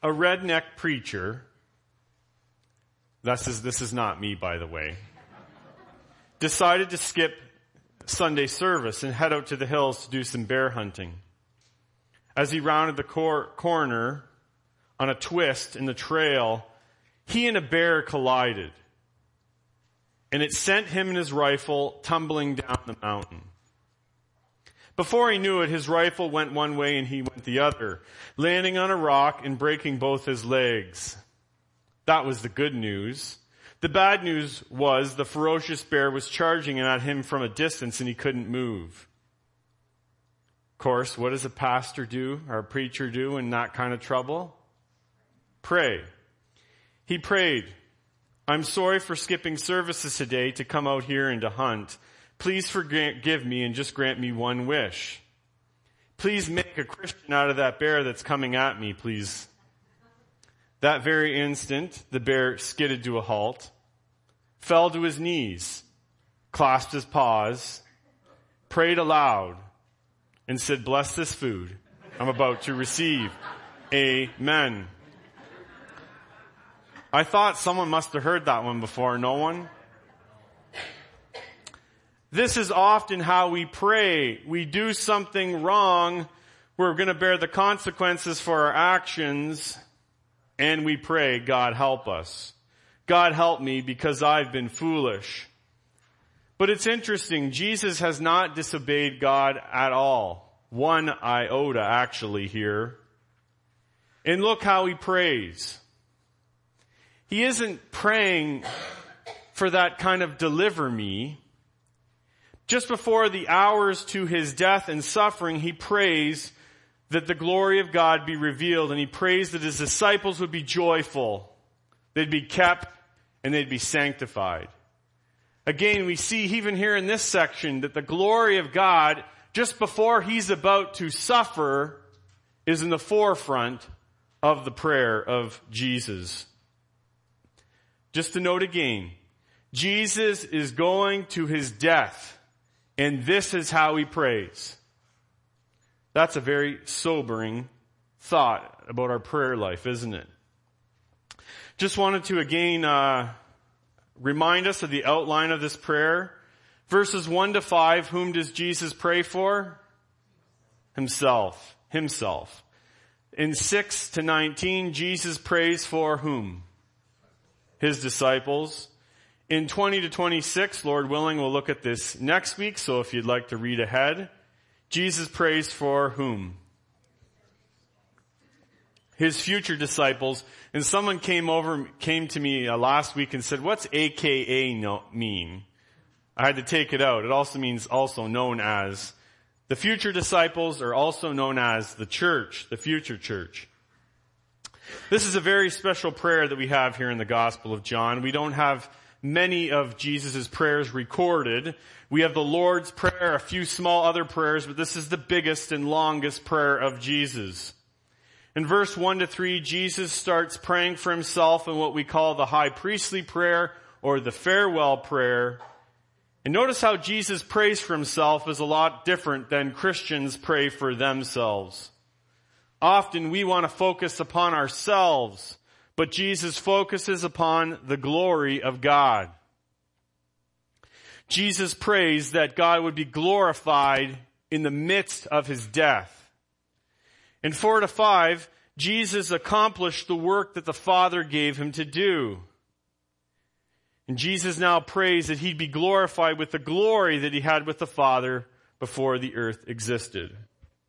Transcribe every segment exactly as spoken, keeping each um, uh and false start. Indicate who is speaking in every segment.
Speaker 1: a redneck preacher, this is, this is not me, by the way, decided to skip Sunday service and head out to the hills to do some bear hunting. As he rounded the cor- corner on a twist in the trail, he and a bear collided, and it sent him and his rifle tumbling down the mountain. Before he knew it, his rifle went one way and he went the other, landing on a rock and breaking both his legs. That was the good news. The bad news was the ferocious bear was charging at him from a distance and he couldn't move. Of course, what does a pastor do or a preacher do in that kind of trouble? Pray. He prayed, "I'm sorry for skipping services today to come out here and to hunt. Please forgive me and just grant me one wish. Please make a Christian out of that bear that's coming at me, please." That very instant, the bear skidded to a halt, fell to his knees, clasped his paws, prayed aloud, and said, "Bless this food I'm about to receive. Amen." I thought someone must have heard that one before. No one? This is often how we pray. We do something wrong. We're going to bear the consequences for our actions. And we pray, "God help us. God help me because I've been foolish." But it's interesting. Jesus has not disobeyed God at all. One iota actually here. And look how he prays. He isn't praying for that kind of deliver me. Just before the hours to his death and suffering, he prays that the glory of God be revealed, and he prays that his disciples would be joyful. They'd be kept and they'd be sanctified. Again, we see even here in this section that the glory of God, just before he's about to suffer, is in the forefront of the prayer of Jesus. Just to note again, Jesus is going to his death. And this is how he prays. That's a very sobering thought about our prayer life, isn't it? Just wanted to again uh, remind us of the outline of this prayer. Verses one to five, whom does Jesus pray for? Himself. Himself. In six to nineteen, Jesus prays for whom? His disciples. In twenty to twenty-six, Lord willing, we'll look at this next week, so if you'd like to read ahead. Jesus prays for whom? His future disciples. And someone came over, came to me uh, last week and said, "What's A K A no, mean?" I had to take it out. It also means also known as. The future disciples are also known as the church, the future church. This is a very special prayer that we have here in the Gospel of John. We don't have many of Jesus' prayers recorded. We have the Lord's Prayer, a few small other prayers, but this is the biggest and longest prayer of Jesus. In verse one to three, Jesus starts praying for himself in what we call the high priestly prayer or the farewell prayer. And notice how Jesus prays for himself is a lot different than Christians pray for themselves. Often we want to focus upon ourselves, but Jesus focuses upon the glory of God. Jesus prays that God would be glorified in the midst of his death. In four to five, Jesus accomplished the work that the Father gave him to do. And Jesus now prays that he'd be glorified with the glory that he had with the Father before the earth existed.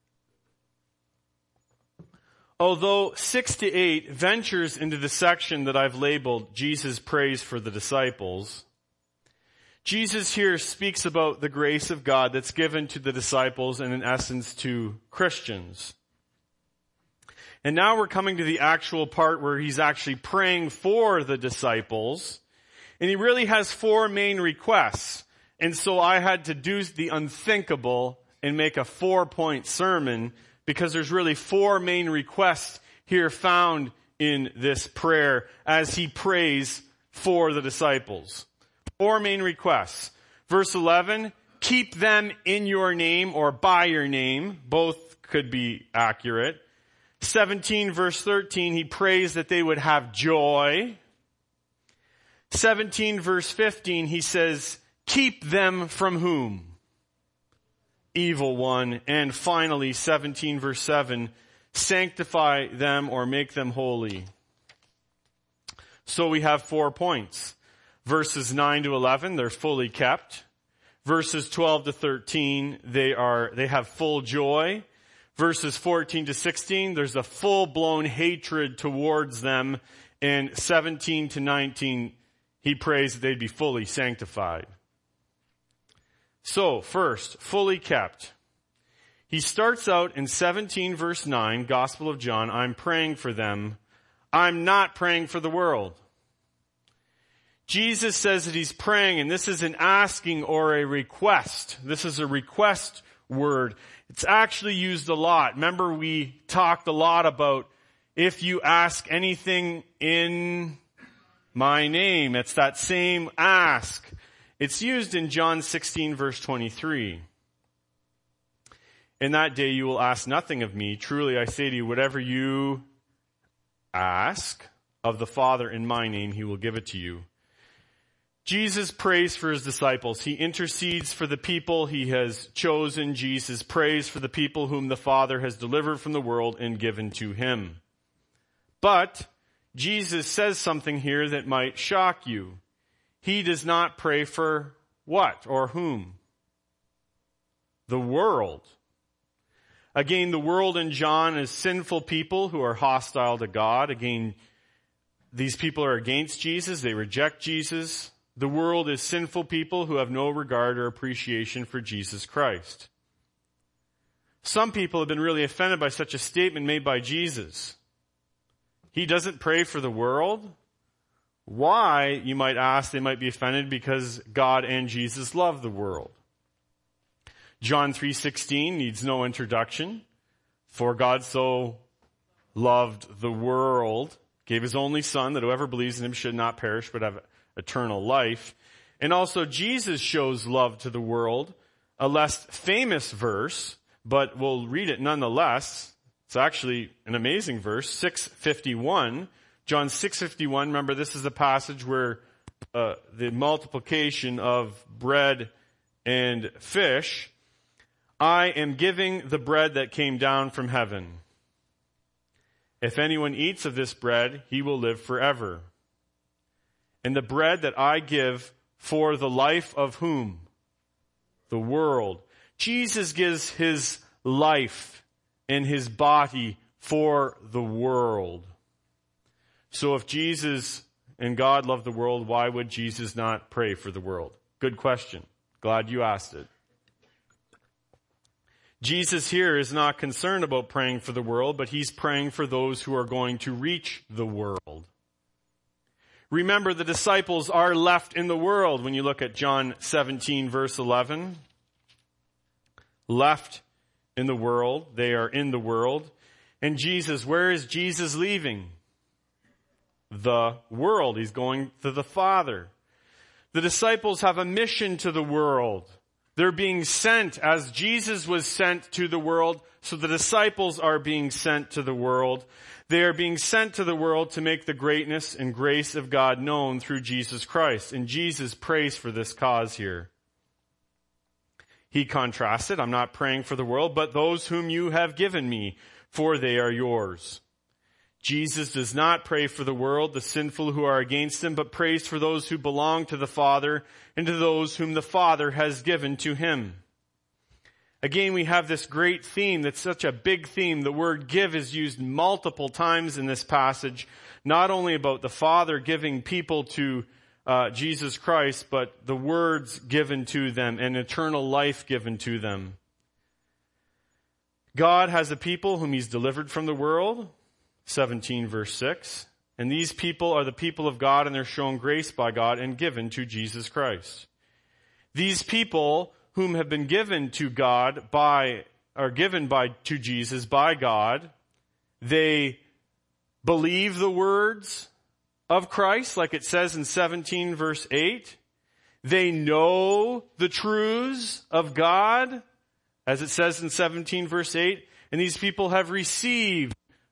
Speaker 1: Although six to eight ventures into the section that I've labeled Jesus prays for the disciples, Jesus here speaks about the grace of God that's given to the disciples and in essence to Christians. And now we're coming to the actual part where he's actually praying for the disciples. And he really has four main requests. And so I had to do the unthinkable and make a four-point sermon because there's really four main requests here found in this prayer as he prays for the disciples. Four main requests. Verse eleven, keep them in your name or by your name. Both could be accurate. seventeen verse thirteen, he prays that they would have joy. seventeen verse fifteen, he says, keep them from whom? Evil one. And finally, seventeen verse seven, sanctify them or make them holy. So we have four points. Verses nine to eleven, they're fully kept. Verses twelve to thirteen, they are, they have full joy. Verses fourteen to sixteen, there's a full-blown hatred towards them. And seventeen to nineteen, he prays that they'd be fully sanctified. So, first, fully kept. He starts out in seventeen verse nine, Gospel of John, I'm praying for them. I'm not praying for the world. Jesus says that he's praying, and this is an asking or a request. This is a request word. It's actually used a lot. Remember, we talked a lot about if you ask anything in my name. It's that same ask. It's used in John sixteen verse twenty-three. In that day you will ask nothing of me. Truly I say to you, whatever you ask of the Father in my name, he will give it to you. Jesus prays for his disciples. He intercedes for the people he has chosen. Jesus prays for the people whom the Father has delivered from the world and given to him. But Jesus says something here that might shock you. He does not pray for what or whom? The world. Again, the world in John is sinful people who are hostile to God. Again, these people are against Jesus. They reject Jesus. The world is sinful people who have no regard or appreciation for Jesus Christ. Some people have been really offended by such a statement made by Jesus. He doesn't pray for the world. Why, you might ask, they might be offended because God and Jesus love the world. John three sixteen needs no introduction. For God so loved the world, gave his only Son, that whoever believes in him should not perish but have eternal life. And also Jesus shows love to the world. A less famous verse, but we'll read it nonetheless. It's actually an amazing verse, six fifty-one. John six fifty-one, remember this is a passage where uh, the multiplication of bread and fish. I am giving the bread that came down from heaven. If anyone eats of this bread, he will live forever. And the bread that I give for the life of whom? The world. Jesus gives his life and his body for the world. So if Jesus and God love the world, why would Jesus not pray for the world? Good question. Glad you asked it. Jesus here is not concerned about praying for the world, but he's praying for those who are going to reach the world. Remember, the disciples are left in the world when you look at John seventeen verse eleven. Left in the world. They are in the world. And Jesus, where is Jesus leaving? The world. He's going to the Father. The disciples have a mission to the world. They're being sent as Jesus was sent to the world, so the disciples are being sent to the world. They are being sent to the world to make the greatness and grace of God known through Jesus Christ. And Jesus prays for this cause here. He contrasted, I'm not praying for the world, but those whom you have given me, for they are yours. Jesus does not pray for the world, the sinful who are against him, but prays for those who belong to the Father and to those whom the Father has given to him. Again, we have this great theme that's such a big theme. The word give is used multiple times in this passage, not only about the Father giving people to uh, Jesus Christ, but the words given to them and eternal life given to them. God has a people whom he's delivered from the world, seventeen verse six. And these people are the people of God, and they're shown grace by God and given to Jesus Christ. These people whom have been given to God by, are given by, to Jesus by God, they believe the words of Christ, like it says in seventeen verse eight. They know the truths of God, as it says in seventeen verse eight. And these people have received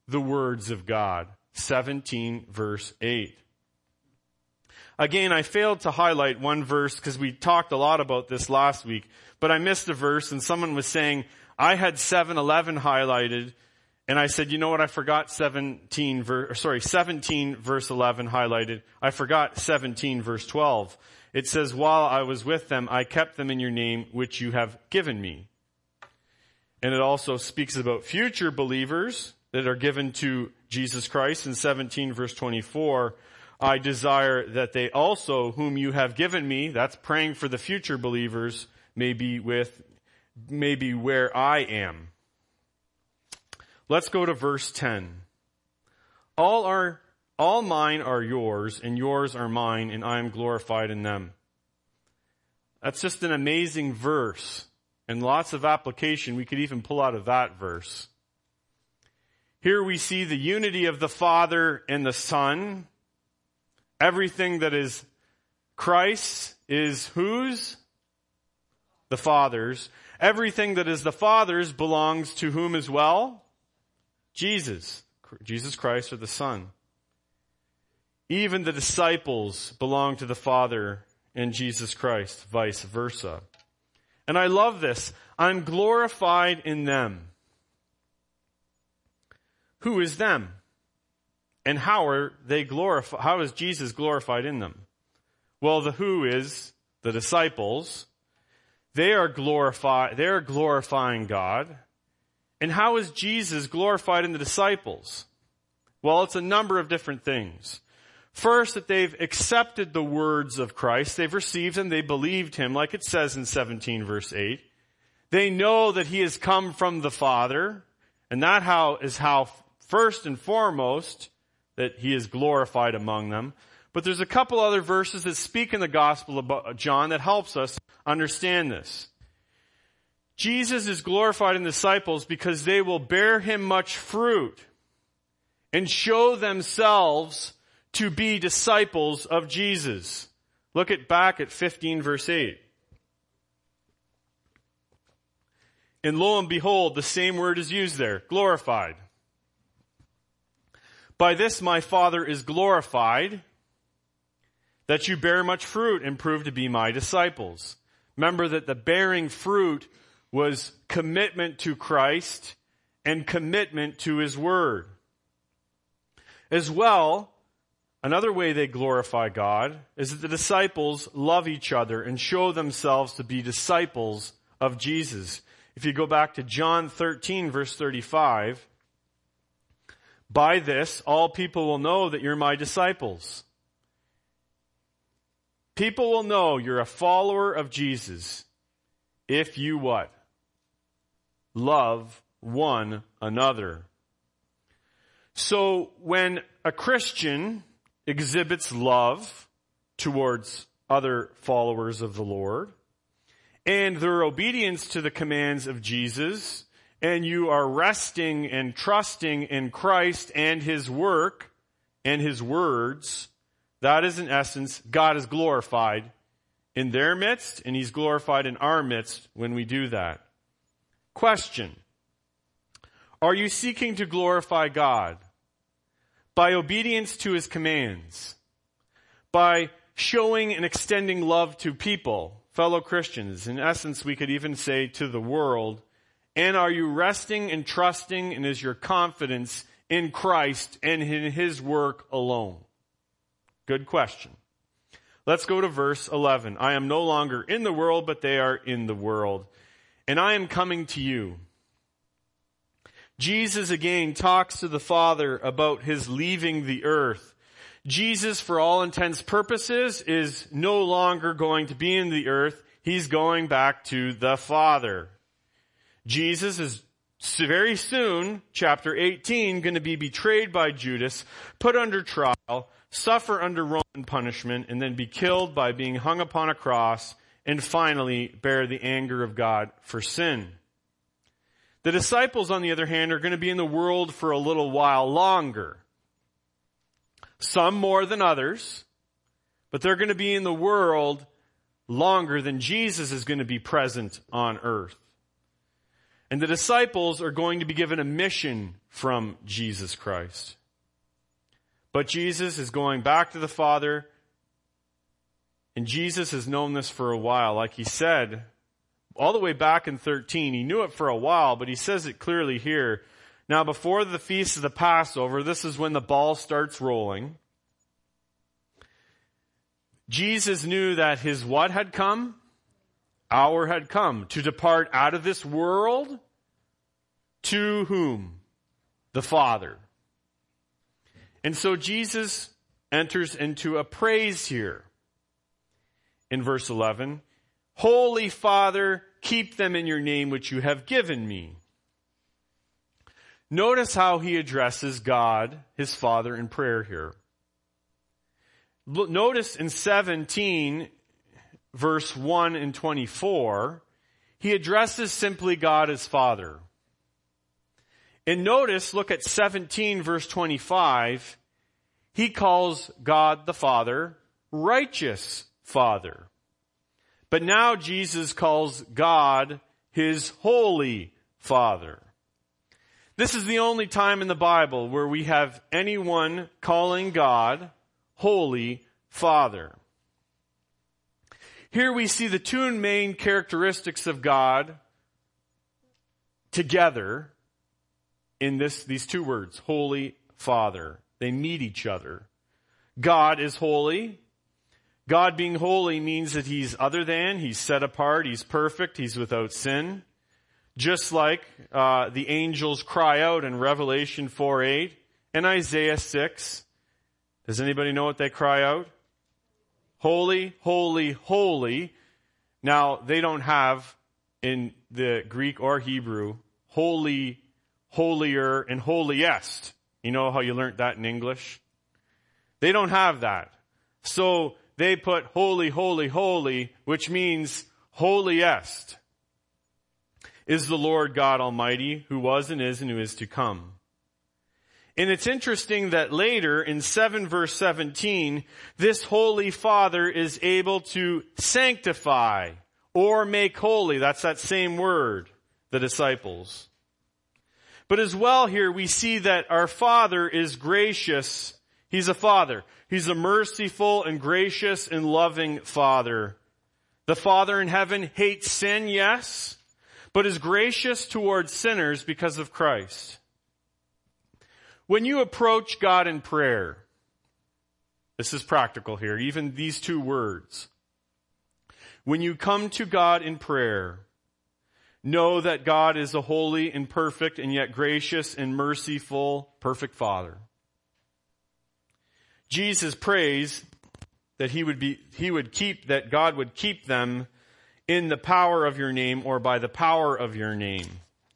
Speaker 1: the words of God. seventeen verse eight. Again, I failed to highlight one verse because we talked a lot about this last week, but I missed a verse and someone was saying, I had seven eleven highlighted, and I said, you know what, I forgot seventeen verse, sorry, seventeen verse eleven highlighted. I forgot seventeen verse twelve. It says, while I was with them, I kept them in your name, which you have given me. And it also speaks about future believers that are given to Jesus Christ in seventeen verse twenty-four. I desire that they also, whom you have given me, that's praying for the future believers, may be with, may be where I am. Let's go to verse ten. All are, all mine are yours, and yours are mine, and I am glorified in them. That's just an amazing verse, and lots of application we could even pull out of that verse. Here we see the unity of the Father and the Son. Everything that is Christ is whose? The Father's. Everything that is the Father's belongs to whom as well? Jesus. Jesus Christ or the Son. Even the disciples belong to the Father and Jesus Christ, vice versa. And I love this. I'm glorified in them. Who is them? And how are they glorified? How is Jesus glorified in them? Well, the who is the disciples. They are glorified, they are glorifying God. And how is Jesus glorified in the disciples? Well, it's a number of different things. First, that they've accepted the words of Christ. They've received him. They believed him, like it says in seventeen verse eight. They know that he has come from the Father. And that how is how, first and foremost, that he is glorified among them. But there's a couple other verses that speak in the Gospel of John that helps us understand this. Jesus is glorified in the disciples because they will bear him much fruit and show themselves to be disciples of Jesus. Look at back at fifteen verse eight. And lo and behold, the same word is used there, glorified. By this my Father is glorified, that you bear much fruit and prove to be my disciples. Remember that the bearing fruit was commitment to Christ and commitment to his word. As well, another way they glorify God is that the disciples love each other and show themselves to be disciples of Jesus. If you go back to John thirteen verse thirty-five, by this, all people will know that you're my disciples. People will know you're a follower of Jesus if you what? Love one another. So when a Christian exhibits love towards other followers of the Lord, and their obedience to the commands of Jesus, and you are resting and trusting in Christ and his work and his words, that is in essence, God is glorified in their midst, and he's glorified in our midst when we do that. Question: are you seeking to glorify God by obedience to his commands, by showing and extending love to people, fellow Christians, in essence we could even say to the world? And are you resting and trusting, and is your confidence in Christ and in his work alone? Good question. Let's go to verse eleven. I am no longer in the world, but they are in the world, and I am coming to you. Jesus again talks to the Father about his leaving the earth. Jesus, for all intents purposes, is no longer going to be in the earth. He's going back to the Father. Jesus is very soon, chapter eighteen, going to be betrayed by Judas, put under trial, suffer under Roman punishment, and then be killed by being hung upon a cross, and finally bear the anger of God for sin. The disciples, on the other hand, are going to be in the world for a little while longer. Some more than others, but they're going to be in the world longer than Jesus is going to be present on earth. And the disciples are going to be given a mission from Jesus Christ. But Jesus is going back to the Father, and Jesus has known this for a while. Like he said, all the way back in thirteen, he knew it for a while, but he says it clearly here. Now, before the feast of the Passover, this is when the ball starts rolling. Jesus knew that his what had come? Hour had come to depart out of this world to whom? The Father. And so Jesus enters into a praise here. In verse eleven, Holy Father, keep them in your name which you have given me. Notice how he addresses God, his Father, in prayer here. Notice in seventeen, verse one and twenty-four, he addresses simply God as Father. And notice, look at seventeen, verse twenty-five, he calls God the Father righteous Father. But now Jesus calls God his holy Father. This is the only time in the Bible where we have anyone calling God Holy Father. Here we see the two main characteristics of God together in this, these two words, Holy Father. They meet each other. God is holy. God being holy means that he's other than, he's set apart, he's perfect, he's without sin. Just like uh, the angels cry out in Revelation four eight and Isaiah six. Does anybody know what they cry out? Holy, holy, holy. Now, they don't have in the Greek or Hebrew holy, holier, and holiest. You know how you learned that in English? They don't have that. So they put holy, holy, holy, which means holiest is the Lord God Almighty, who was and is and who is to come. And it's interesting that later in seven verse seventeen, this Holy Father is able to sanctify or make holy. That's that same word, the disciples. But as well here we see that our Father is gracious. He's a Father. He's a merciful and gracious and loving Father. The Father in heaven hates sin, yes, but is gracious towards sinners because of Christ. When you approach God in prayer, this is practical here, even these two words. When you come to God in prayer, know that God is a holy and perfect and yet gracious and merciful, perfect Father. Jesus prays that he would be, he would keep, that God would keep them in the power of your name or by the power of your name.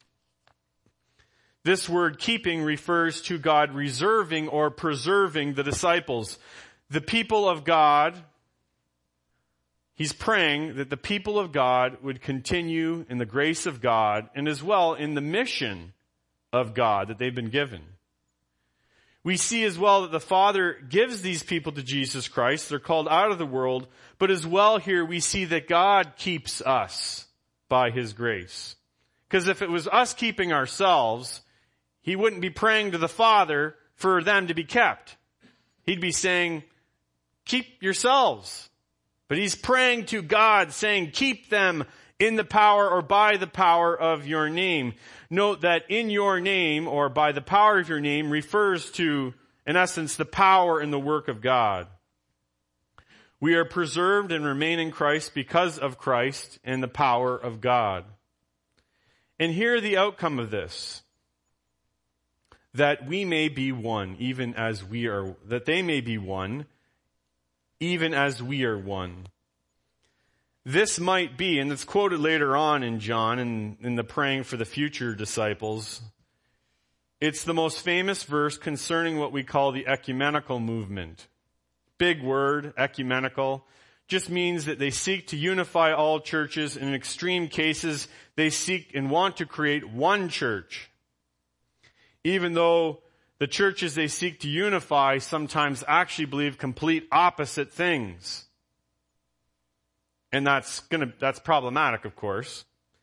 Speaker 1: This word keeping refers to God reserving or preserving the disciples. The people of God, he's praying that the people of God would continue in the grace of God and as well in the mission of God that they've been given. We see as well that the Father gives these people to Jesus Christ. They're called out of the world. But as well here we see that God keeps us by his grace. Because if it was us keeping ourselves, he wouldn't be praying to the Father for them to be kept. He'd be saying, keep yourselves. But he's praying to God saying, keep them in the power or by the power of your name. Note that in your name or by the power of your name refers to, in essence, the power and the work of God. We are preserved and remain in Christ because of Christ and the power of God. And here the outcome of this, that we may be one, even as we are, that they may be one, even as we are one. This might be, and it's quoted later on in John in, in the praying for the future disciples. It's the most famous verse concerning what we call the ecumenical movement. Big word, ecumenical, just means that they seek to unify all churches. In extreme cases, they seek and want to create one church. Even though the churches they seek to unify sometimes actually believe complete opposite things. And that's gonna, that's problematic, of course.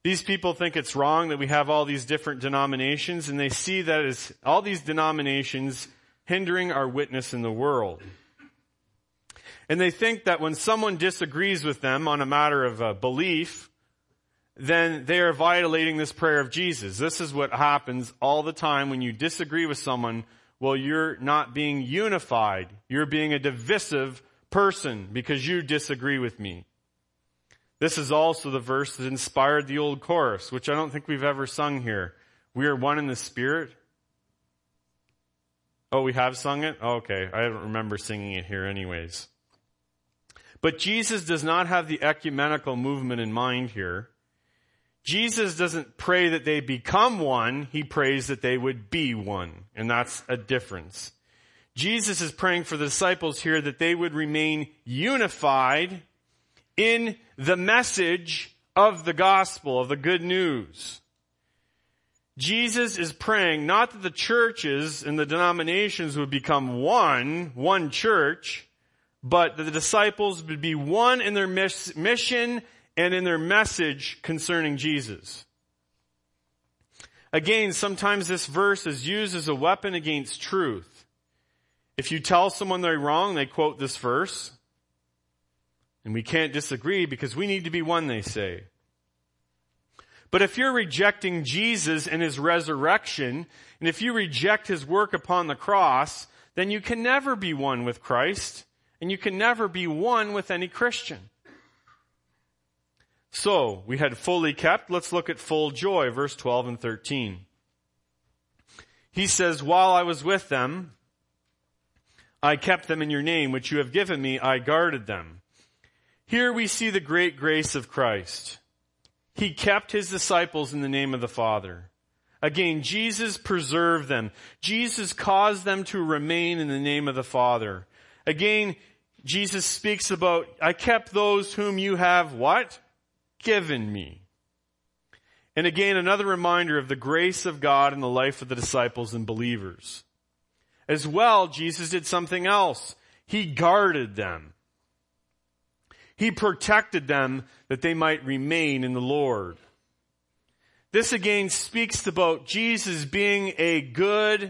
Speaker 1: These people think it's wrong that we have all these different denominations, and they see that as all these denominations hindering our witness in the world. And they think that when someone disagrees with them on a matter of uh, belief, then they are violating this prayer of Jesus. This is what happens all the time when you disagree with someone. Well, you're not being unified. You're being a divisive person because you disagree with me. This is also the verse that inspired the old chorus, which I don't think we've ever sung here. We are one in the Spirit. Oh, we have sung it? Oh, okay. I don't remember singing it here anyways. But Jesus does not have the ecumenical movement in mind here. Jesus doesn't pray that they become one. He prays that they would be one. And that's a difference. Jesus is praying for the disciples here that they would remain unified in the message of the gospel, of the good news. Jesus is praying not that the churches and the denominations would become one, one church, but that the disciples would be one in their miss- mission and in their message concerning Jesus. Again, sometimes this verse is used as a weapon against truth. If you tell someone they're wrong, they quote this verse. And we can't disagree because we need to be one, they say. But if you're rejecting Jesus and his resurrection, and if you reject his work upon the cross, then you can never be one with Christ, and you can never be one with any Christian. So, we had fully kept. Let's look at full joy, verse twelve and thirteen. He says, while I was with them, I kept them in your name, which you have given me, I guarded them. Here we see the great grace of Christ. He kept his disciples in the name of the Father. Again, Jesus preserved them. Jesus caused them to remain in the name of the Father. Again, Jesus speaks about, I kept those whom you have what? Given me. And again, another reminder of the grace of God in the life of the disciples and believers. As well, Jesus did something else. He guarded them. He protected them that they might remain in the Lord. This again speaks about Jesus being a good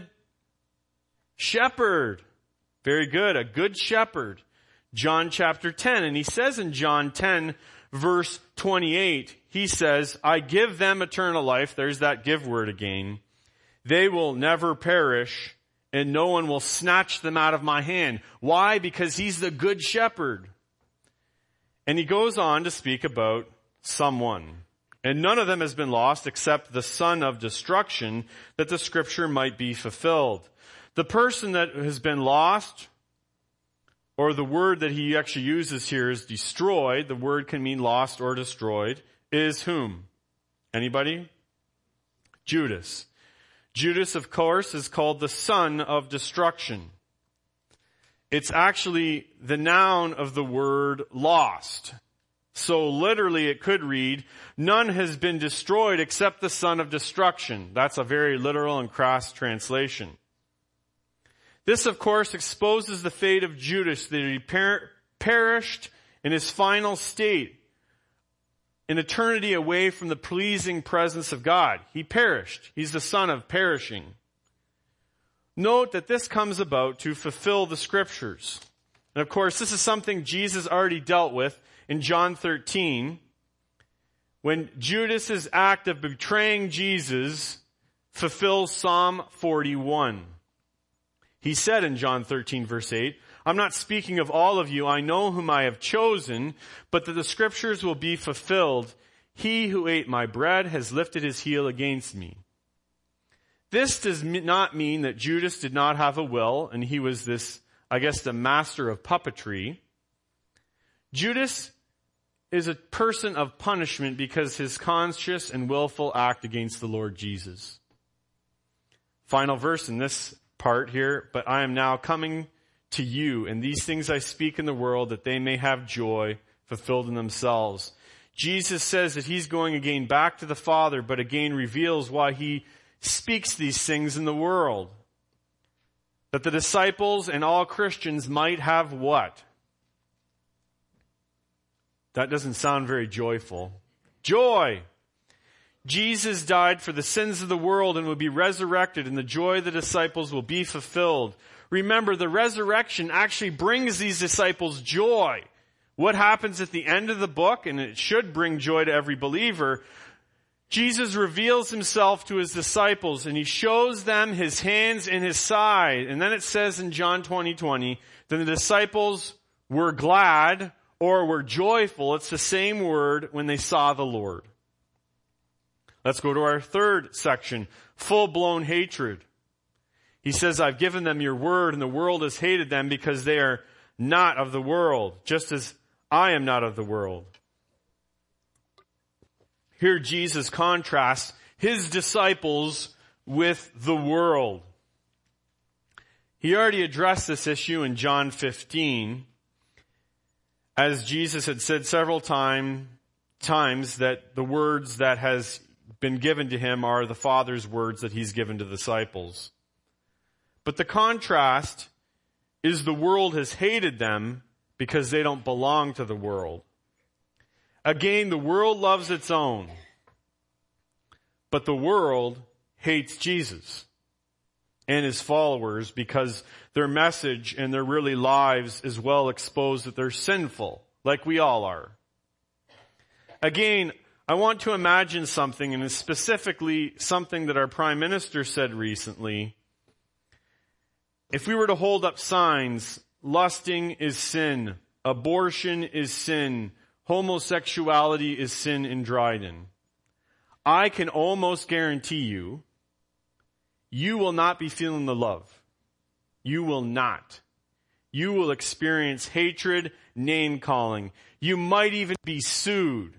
Speaker 1: shepherd. Very good, a good shepherd. John chapter ten, and he says in John ten, verse twenty-eight, he says, I give them eternal life. There's that give word again. They will never perish, and no one will snatch them out of my hand. Why? Because he's the good shepherd. And he goes on to speak about someone. And none of them has been lost except the son of destruction, that the scripture might be fulfilled. The person that has been lost, or the word that he actually uses here is destroyed. The word can mean lost or destroyed. Is whom? Anybody? Judas. Judas, of course, is called the son of destruction. It's actually the noun of the word lost. So literally it could read, none has been destroyed except the son of destruction. That's a very literal and crass translation. This, of course, exposes the fate of Judas, that he per- perished in his final state, in eternity away from the pleasing presence of God. He perished. He's the son of perishing. Note that this comes about to fulfill the scriptures. And of course, this is something Jesus already dealt with in John thirteen, when Judas's act of betraying Jesus fulfills Psalm forty-one. He said in John thirteen, verse eight, I'm not speaking of all of you. I know whom I have chosen, but that the scriptures will be fulfilled. He who ate my bread has lifted his heel against me. This does not mean that Judas did not have a will, and he was this, I guess, the master of puppetry. Judas is a person of punishment because his conscious and willful act against the Lord Jesus. Final verse in this part here, but I am now coming to you, and these things I speak in the world, that they may have joy fulfilled in themselves. Jesus says that he's going again back to the Father, but again reveals why he speaks these things in the world. That the disciples and all Christians might have what? That doesn't sound very joyful. Joy. Jesus died for the sins of the world and will be resurrected, and the joy of the disciples will be fulfilled. Remember, the resurrection actually brings these disciples joy. What happens at the end of the book, and it should bring joy to every believer, Jesus reveals himself to his disciples, and he shows them his hands and his side. And then it says in John twenty twenty, then the disciples were glad or were joyful. It's the same word when they saw the Lord. Let's go to our third section, full-blown hatred. He says, I've given them your word, and the world has hated them because they are not of the world, just as I am not of the world. Here Jesus contrasts his disciples with the world. He already addressed this issue in John fifteen, as Jesus had said several time, times that the words that has been given to him are the Father's words that he's given to the disciples. But the contrast is the world has hated them because they don't belong to the world. Again, the world loves its own, but the world hates Jesus and his followers because their message and their really lives is well exposed that they're sinful, like we all are. Again, I want to imagine something, and specifically something that our Prime Minister said recently. If we were to hold up signs, lusting is sin, abortion is sin, homosexuality is sin in Dryden, I can almost guarantee you, you will not be feeling the love. You will not. You will experience hatred, name-calling. You might even be sued.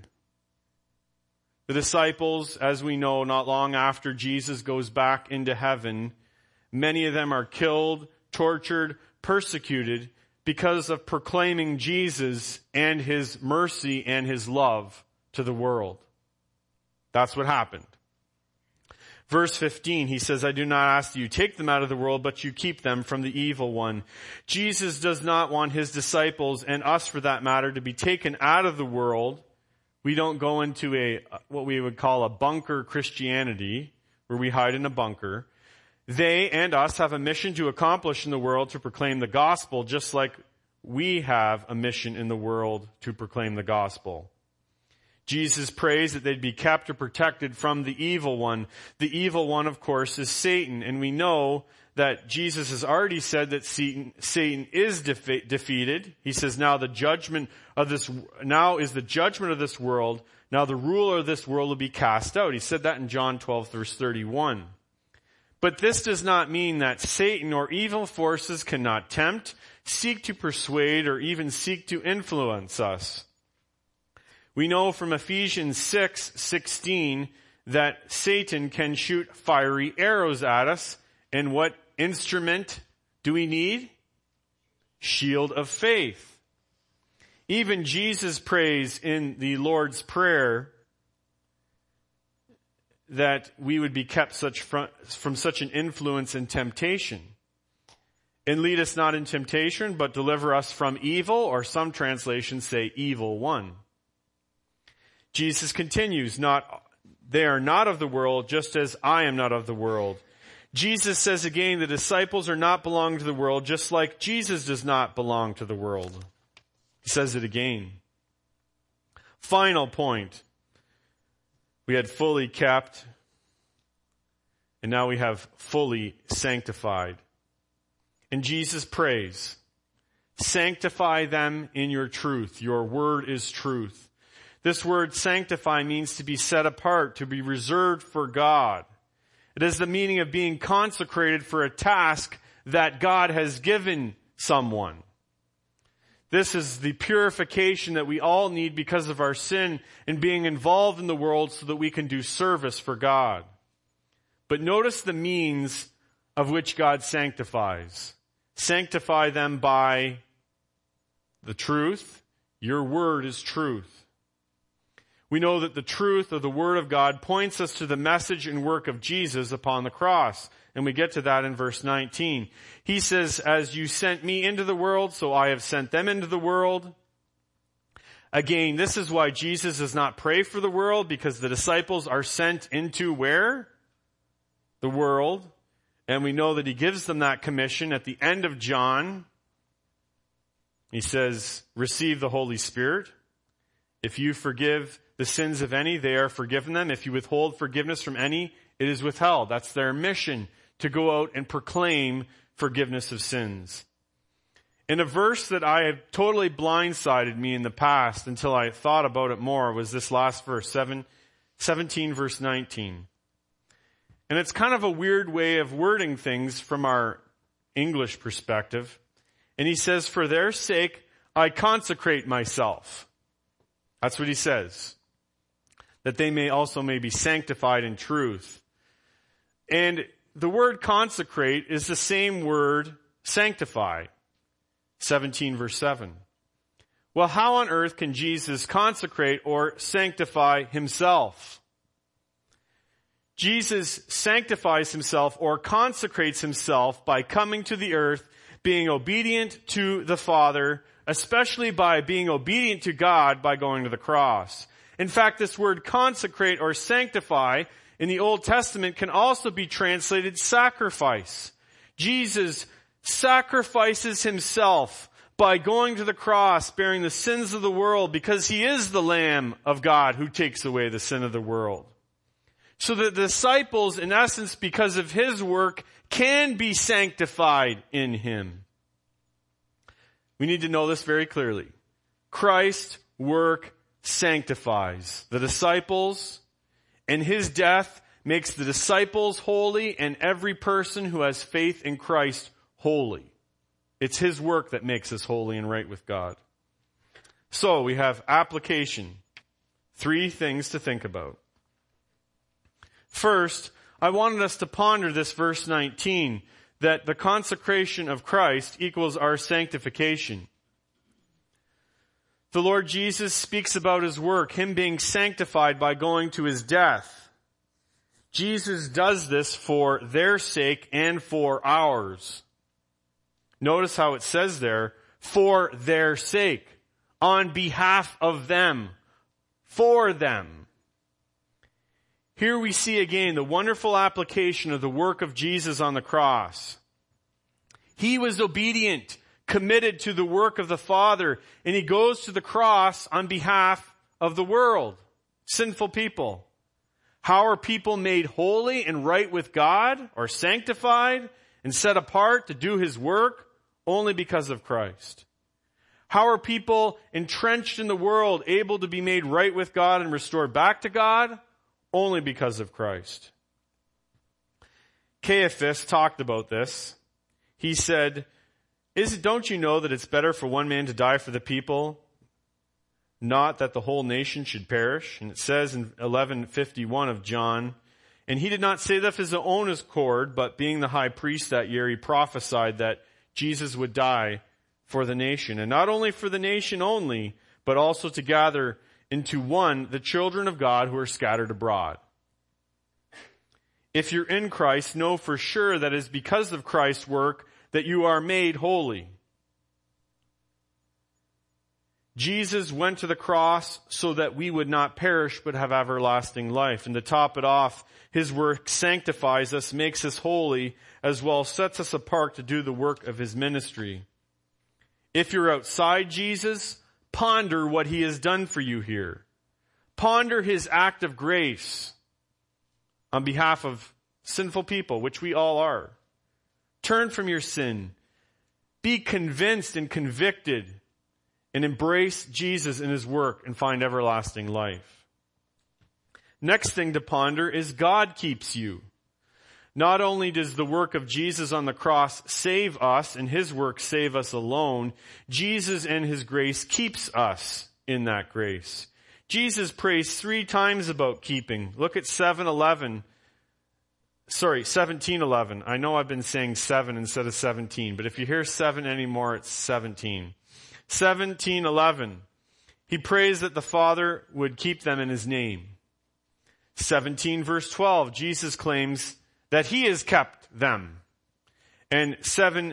Speaker 1: The disciples, as we know, not long after Jesus goes back into heaven, many of them are killed, tortured, persecuted because of proclaiming Jesus and his mercy and his love to the world. That's what happened. Verse fifteen, he says, I do not ask that you take them out of the world, but you keep them from the evil one. Jesus does not want his disciples, and us for that matter, to be taken out of the world. We don't go into a, what we would call a bunker Christianity, where we hide in a bunker. They and us have a mission to accomplish in the world to proclaim the gospel, just like we have a mission in the world to proclaim the gospel. Jesus prays that they'd be kept or protected from the evil one. The evil one, of course, is Satan. And we know that Jesus has already said that Satan, Satan is defe- defeated. He says, now the judgment of this, now is the judgment of this world. Now the ruler of this world will be cast out. He said that in John twelve, verse thirty-one. But this does not mean that Satan or evil forces cannot tempt, seek to persuade, or even seek to influence us. We know from Ephesians six sixteen that Satan can shoot fiery arrows at us. And what instrument do we need? Shield of faith. Even Jesus prays in the Lord's Prayer that we would be kept such from, from such an influence and temptation. And lead us not in temptation, but deliver us from evil, or some translations say evil one. Jesus continues, not, they are not of the world, just as I am not of the world. Jesus says again, the disciples are not belonging to the world, just like Jesus does not belong to the world. He says it again. Final point. We had fully kept, and now we have fully sanctified. And Jesus prays, sanctify them in your truth. Your word is truth. This word sanctify means to be set apart, to be reserved for God. It has the meaning of being consecrated for a task that God has given someone. This is the purification that we all need because of our sin and being involved in the world so that we can do service for God. But notice the means of which God sanctifies. Sanctify them by the truth. Your word is truth. We know that the truth of the Word of God points us to the message and work of Jesus upon the cross. And we get to that in verse nineteen. He says, as you sent me into the world, so I have sent them into the world. Again, this is why Jesus does not pray for the world, because the disciples are sent into where? The world. And we know that he gives them that commission at the end of John. He says, receive the Holy Spirit. If you forgive the sins of any, they are forgiven them. If you withhold forgiveness from any, it is withheld. That's their mission, to go out and proclaim forgiveness of sins. In a verse that I had totally blindsided me in the past until I thought about it more was this last verse, seven, seventeen verse nineteen. And it's kind of a weird way of wording things from our English perspective. And he says, for their sake, I consecrate myself. That's what he says. That they may also may be sanctified in truth. And the word consecrate is the same word sanctify. seventeen verse seven. Well, how on earth can Jesus consecrate or sanctify himself? Jesus sanctifies himself or consecrates himself by coming to the earth, being obedient to the Father, especially by being obedient to God by going to the cross. In fact, this word consecrate or sanctify in the Old Testament can also be translated sacrifice. Jesus sacrifices himself by going to the cross, bearing the sins of the world, because he is the Lamb of God who takes away the sin of the world. So the disciples, in essence, because of his work, can be sanctified in him. We need to know this very clearly. Christ's work sanctifies the disciples, and his death makes the disciples holy and every person who has faith in Christ holy. It's his work that makes us holy and right with God. So we have application. Three things to think about. First, I wanted us to ponder this verse nineteen, that the consecration of Christ equals our sanctification. The Lord Jesus speaks about his work, him being sanctified by going to his death. Jesus does this for their sake and for ours. Notice how it says there, for their sake, on behalf of them, for them. Here we see again the wonderful application of the work of Jesus on the cross. He was obedient, committed to the work of the Father, and he goes to the cross on behalf of the world, sinful people. How are people made holy and right with God, or sanctified and set apart to do his work? Only because of Christ. How are people entrenched in the world able to be made right with God and restored back to God? Only because of Christ. Caiaphas talked about this. He said, Is it, don't you know that it's better for one man to die for the people, not that the whole nation should perish? And it says in eleven fifty-one of John, and he did not say that of his own accord, but being the high priest that year, he prophesied that Jesus would die for the nation. And not only for the nation only, but also to gather into one the children of God who are scattered abroad. If you're in Christ, know for sure that it is because of Christ's work that you are made holy. Jesus went to the cross so that we would not perish but have everlasting life. And to top it off, his work sanctifies us, makes us holy, as well sets us apart to do the work of his ministry. If you're outside Jesus, ponder what he has done for you here. Ponder his act of grace on behalf of sinful people, which we all are. Turn from your sin. Be convinced and convicted and embrace Jesus in his work and find everlasting life. Next thing to ponder is God keeps you. Not only does the work of Jesus on the cross save us and his work save us alone, Jesus and his grace keeps us in that grace. Jesus prays three times about keeping. Look at seven eleven. Sorry, seventeen eleven. I know I've been saying seven instead of seventeen, but if you hear seven anymore, it's seventeen. seventeen eleven. He prays that the Father would keep them in his name. seventeen verse twelve. Jesus claims that he has kept them. And seven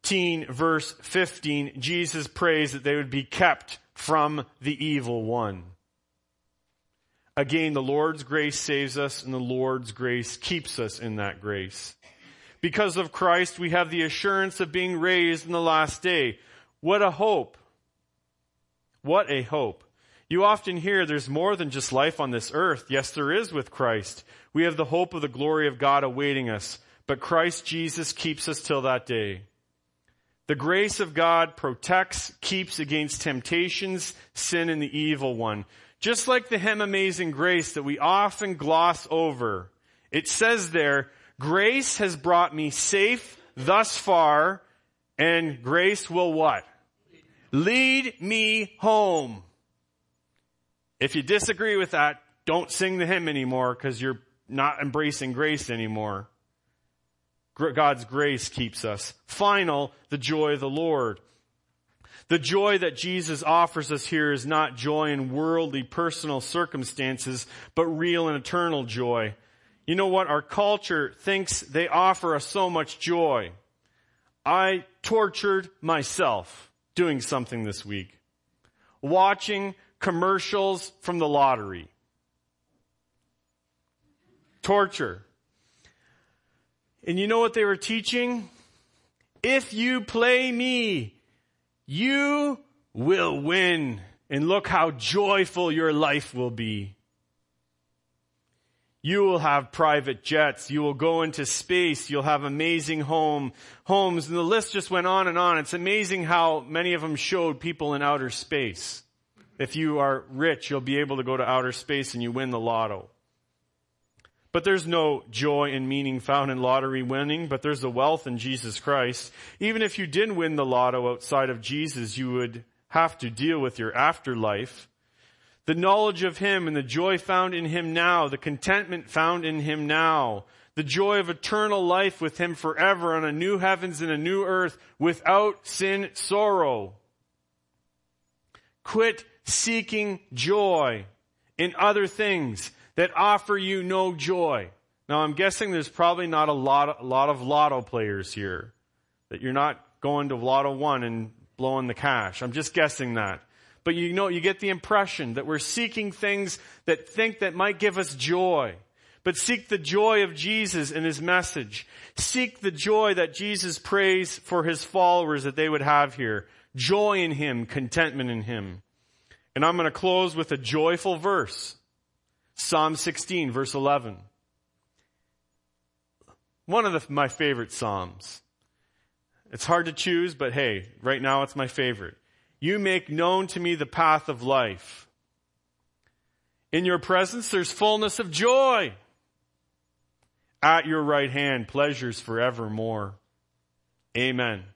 Speaker 1: fourteen, verse fifteen, Jesus prays that they would be kept from the evil one. Again, the Lord's grace saves us, and the Lord's grace keeps us in that grace. Because of Christ, we have the assurance of being raised in the last day. What a hope. What a hope. You often hear there's more than just life on this earth. Yes, there is with Christ. We have the hope of the glory of God awaiting us. But Christ Jesus keeps us till that day. The grace of God protects, keeps against temptations, sin, and the evil one. Just like the hymn Amazing Grace that we often gloss over. It says there, grace has brought me safe thus far, and grace will what? Lead me home. If you disagree with that, don't sing the hymn anymore because you're not embracing grace anymore. God's grace keeps us. Final, the joy of the Lord. The joy that Jesus offers us here is not joy in worldly, personal circumstances, but real and eternal joy. You know what? Our culture thinks they offer us so much joy. I tortured myself doing something this week. Watching commercials from the lottery. Torture. And you know what they were teaching? If you play me, you will win. And look how joyful your life will be. You will have private jets. You will go into space. You'll have amazing home, homes. And the list just went on and on. It's amazing how many of them showed people in outer space. If you are rich, you'll be able to go to outer space and you win the lotto. But there's no joy and meaning found in lottery winning, but there's a wealth in Jesus Christ. Even if you didn't win the lotto outside of Jesus, you would have to deal with your afterlife. The knowledge of Him and the joy found in Him now, the contentment found in Him now, the joy of eternal life with Him forever on a new heavens and a new earth without sin, sorrow. Quit seeking joy in other things that offer you no joy. Now, I'm guessing there's probably not a lot, of, a lot of lotto players here. That you're not going to Lotto One and blowing the cash. I'm just guessing that. But you know, you get the impression that we're seeking things that think that might give us joy. But seek the joy of Jesus and His message. Seek the joy that Jesus prays for His followers that they would have here. Joy in Him, contentment in Him. And I'm going to close with a joyful verse. Psalm sixteen, verse eleven. One of the, my favorite Psalms. It's hard to choose, but hey, right now it's my favorite. You make known to me the path of life. In your presence there's fullness of joy. At your right hand, pleasures forevermore. Amen.